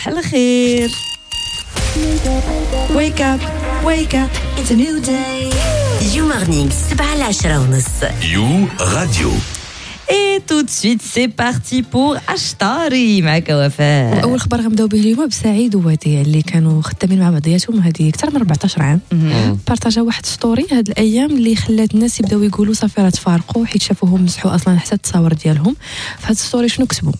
الخير. Wake up, wake up, it's a new day. You Morning, 7:10. You Radio. Et tout de suite, c'est parti pour أشطاري معك وفاء. أول خبر غنبداو به اليوم بسعيد ووديع اللي كانوا خدامين مع بعضياتهم هذه أكثر من 14 عام. بارطاجا واحد ستوري هاد الأيام اللي خلات الناس يبداو يقولوا صافي راه تفارقوا حيت شافوهم مسحوا أصلا حتى التصاور ديالهم. فهاد الستوري شنو كتبوا؟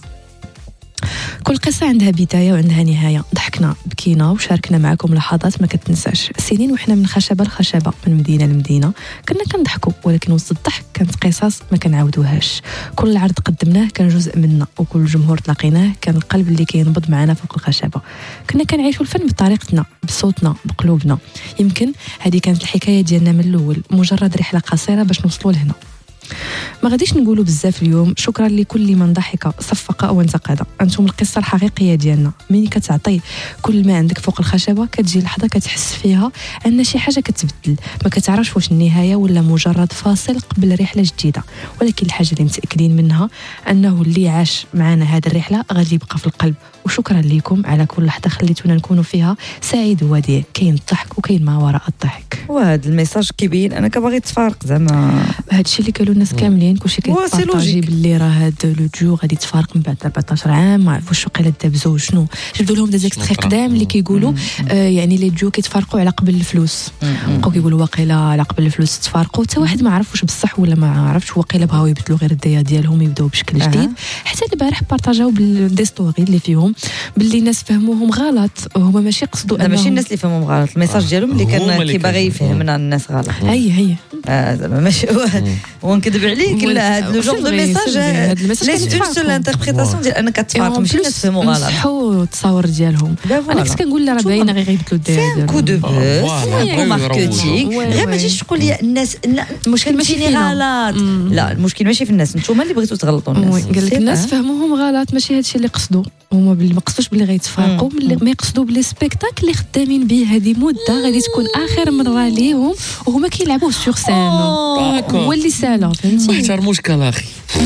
كل قصة عندها بداية وعندها نهاية. ضحكنا بكينا وشاركنا معكم لحظات ما كتنساش. سنين وحنا من خشبة لخشبة من مدينة لمدينة كنا كنضحكوا، ولكن وسط الضحك كانت قصص ما كنعاودوهاش. كل عرض قدمناه كان جزء منا، وكل جمهور تلاقيناه كان القلب اللي كينبض معنا فوق الخشبة. كنا كنعيشوا الفن بطريقتنا، بصوتنا، بقلوبنا. يمكن هذه كانت الحكاية ديالنا من الأول، مجرد رحلة قصيرة باش نوصلوا لهنا. ما غاديش نقولوا بزاف اليوم. شكرا لكل من ضحك صفق او انتقد. انتم القصه الحقيقيه ديالنا. ملي كتعطي كل ما عندك فوق الخشبه كتجي لحظه كتحس فيها ان شي حاجه كتبدل، ما كتعرفش واش النهايه ولا مجرد فاصل قبل رحله جديده. ولكن الحاجه اللي متاكدين منها انه اللي عاش معنا هذه الرحله غادي يبقى في القلب. وشكرا لكم على كل لحظه خليتونا نكونوا فيها سعيد ووديع. كاين الضحك وكاين ما وراء الضحك. وهذا الميساج كيبين انك باغي تفارق زعما. هذا الشيء اللي قالوا الناس كاملين كلشي كيبارطاجي باللي راه هذا لو جو غادي تفارق من بعد 14 عام. ما عرفوش وقيلا دابزو شنو. جبدوا لهم ديزيكستري قدام اللي كيقولوا يعني لي جو كيتفارقوا على قبل الفلوس. بقاو كيقولوا واقيلا على قبل الفلوس تفارقوا. حتى واحد ما عرفوش بصح ولا ما عرفش واقيلا بغاو يبدلوا غير الديا ديالهم يبداو بشكل جديد. حتى البارح بارطاجاو بالدي ستوري اللي فيهم باللي الناس فهموهم غلط. هما ماشي قصدوا لا ماشي الناس اللي فهموهم غلط. الميساج ديالهم اللي كان كيبغي يفهمنا الناس غلط. هي زعما ماشي ونكذب عليك. لا هذا لو جور دو ميساج ليس اون سول انتربريتاسيون ديال انك كتفارق. ماشي الناس فهموا غلط. مسحوا التصاور ديالهم. انا كنت كنقول لا راه باينه غير يبدلوا الديا ديالهم. كو دو بوز ماركتينغ. غير ما تجيش تقول لي الناس لا المشكل ماشي غلط. لا المشكل ماشي في الناس، نتوما اللي بغيتوا تغلطوا الناس. قال لك الناس فهموهم غلط. ماشي هادشي اللي قصدوا هما. باللي ما قصدوش باللي غيتفارقوا، ما يقصدوا باللي سبيكتاكل اللي خدامين به هذه مده غادي تكون اخر مره ليهم وهما كيلعبوا سور سين. هو اللي سالا فهمتي. ما احترموش كلاخي.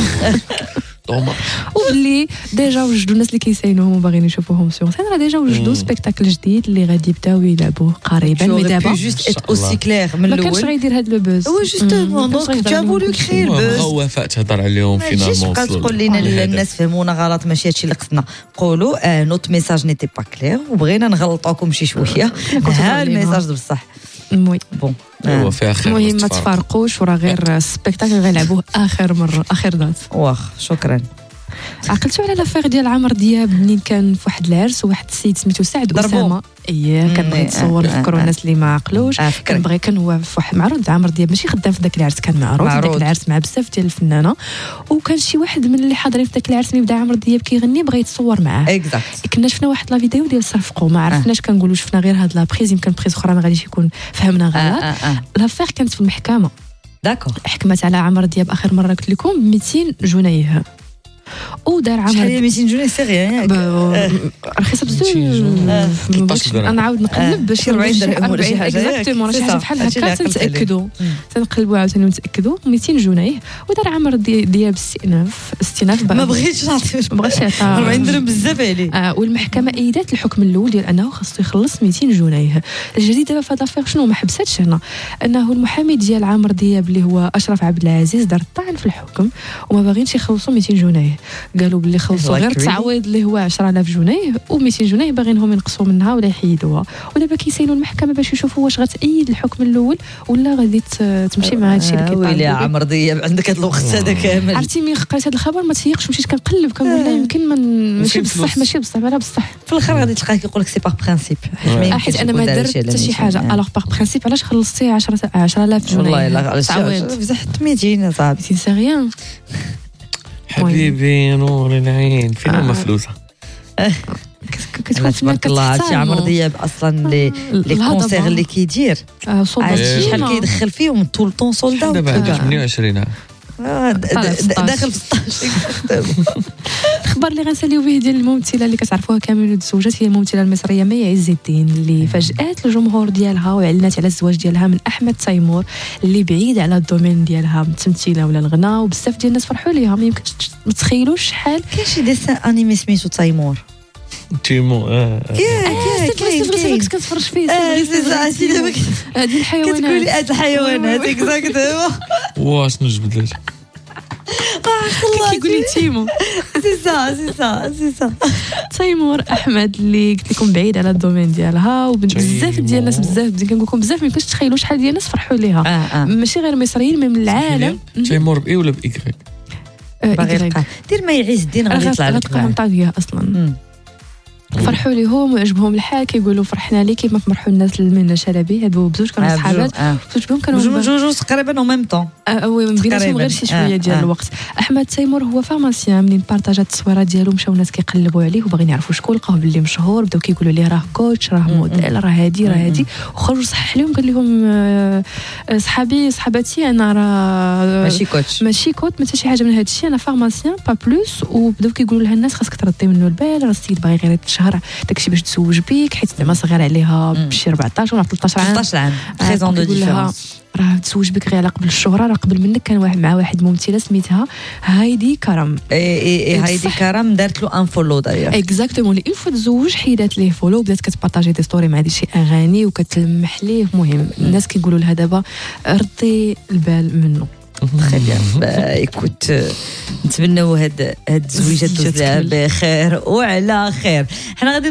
وباللي ديجا وجدوا الناس اللي كيساينوهم وباغيين يشوفوهم سور سين راه ديجا وجدوا سبيكتاكل جديد اللي غادي يبداو يلعبوه قريبا. مي دابا جوست ات اوسي كلير من ما الاول. كانش غيدير هذا لو بوز. هو جوستومون دونك تو فولو كري البوز. هو وفاء تهضر عليهم فينالمون. بقى تقول لنا الناس فهمونا غلط ماشي هادشي اللي قصدنا. قولوا نوت ميساج نيتي با كلير وبغينا نغلطوكم شي شويه. ها الميساج بصح. وي بون هو فيها خير. المهم ما تفارقوش وراه غير سبيكتاكل غيلعبوه اخر مره اخر دات. واخ شكرا. عقلتوا على لافير ديال عمرو دياب منين كان في واحد العرس وواحد السيد سميتو سعد أسامة. كنبغي نتصور نفكروا الناس اللي ما عقلوش. كان هو في واحد معروض عمرو دياب ماشي خدام في داك العرس. كان معروض في داك العرس مع بزاف ديال الفنانه. وكان شي واحد من اللي حاضرين في داك العرس ملي بدا عمرو دياب كيغني بغى يتصور معاه. كنا شفنا واحد لا فيديو ديال صرفقوا ما عرفناش. كنقولوا شفنا غير هاد لا بريز يمكن بريز اخرى ما غاديش يكون فهمنا غلط. لافير كانت في المحكمه. داكور حكمت على عمرو دياب اخر مره قلت لكم 200 جنيه. ودار عمل شحال 200 جنيه سي غيان رخيصه بزاف. انا عاود نقلب باش 40 درهم ولا شي حاجه. اكزاكتومون شي حاجه بحال هكا تنتاكدوا. تنقلبوا عاوتاني ونتاكدوا. 200 جنيه. ودار عمرو دياب استئناف. ما بغيتش نعطيه. ما بغاش يعطي 40 درهم بزاف عليه. والمحكمه ايدات الحكم الاول ديال انه خاصو يخلص 200 جنيه. الجديد دابا في هذا الافير شنو ما حبستش هنا انه المحامي ديال عمرو دياب اللي هو اشرف عبد العزيز دار الطعن في الحكم وما باغينش يخلصوا 200 جنيه. قالوا باللي خلصوا غير التعويض اللي هو 10000 جنيه و200 جنيه باغينهم ينقصوا منها ولا يحيدوها. ودابا كيساينوا المحكمه باش يشوفوا واش غتأيد الحكم الاول ولا غادي تمشي مع هادشي اللي كيطالبوا. ويلي عمرو دياب عندك هذا الوقت هذا كامل. عرفتي ملي قريت هذا الخبر ما تسيقش مشيت كنقلب كنقول لا يمكن ماشي بصح ولا بصح. في الاخر غادي تلقاه كيقول لك سي باغ برينسيپ. حيت انا ما درت حتى شي حاجه. الوغ باغ برينسيپ علاش خلصتي 10000 جنيه؟ والله الا بزاف 200 صاحبي سي ريان. حبيبي يا نور العين فين هما فلوسها؟ تبارك الله. عرفتي عمرو دياب اصلا لي كونسير اللي كيدير شحال كيدخل فيهم طول طون سولدا. دابا 28 عام داخل في 16. الخبر اللي غنساليو به ديال الممثله اللي كتعرفوها كامل تزوجات هي الممثله المصريه مي عز الدين اللي فاجات الجمهور ديالها وعلنت على الزواج ديالها من احمد تيمور اللي بعيد على الدومين ديالها من التمثيله ولا الغناء. وبزاف ديال الناس فرحوا ليها. ما يمكنش ما تخيلوش شحال. كاين شي ديسان انيمي سميتو تيمور تيمو كاين كتفرج فيه هذه الحيوانات كتقولي هاد الحيوانات اكزاكتومون واش نجبدلك كيقول لي تيمو سي سا تيمور احمد اللي قلت لكم بعيد على الدومين ديالها وبزاف ديال الناس بزاف كنقول لكم بزاف ما يمكنش تخيلوا شحال ديال الناس فرحوا ليها ماشي غير مصريين من العالم. تيمور باي ولا بايكريك باغي يلقى دير ما يعز الدين غادي يطلع لك غتلقاهم طاغيه اصلا فرحوا ليهم وعجبهم الحال كيقولوا فرحنا ليه كيما فرحوا الناس من شلبي هادو بزوج كانوا صحابات بزوج بهم كانوا جوج تقريبا او ميم طون وي من بيناتهم غير شي شويه ديال الوقت. احمد تيمور هو فارماسيان منين بارطاجات التصويرات ديالو مشاو الناس كيقلبوا عليه وباغيين يعرفوا شكون لقاوه باللي مشهور بداو كيقولوا ليه راه كوتش راه موديل راه هادي وخرج صحح لهم قال لهم صحاباتي انا راه ماشي كوت ما حتى شي حاجه من هذا الشيء انا فارماسيان با بلوس وبداو كيقولوا لها الناس خاصك تردي منه البال راه السيد باغي غير شهر داكشي باش تزوج بيك حيت زعما صغير عليها بشي 14 ولا 13 عام 13 عام 13 دو ديفيرونس راه تزوج بك غير على قبل الشهره راه قبل منك كان واحد مع واحد ممثله سميتها هايدي كرم هايدي كرم دارت له ان فولو داير اكزاكتومون اون فوا تزوج حيدات ليه فولو بدات كتبارطاجي دي ستوري مع شي اغاني وكتلمح ليه. المهم الناس كيقولوا لها دابا ردي البال منه. تري بيان ايكوت نتمنوا هاد الزويجه تدوز بخير وعلى خير. حنا غادي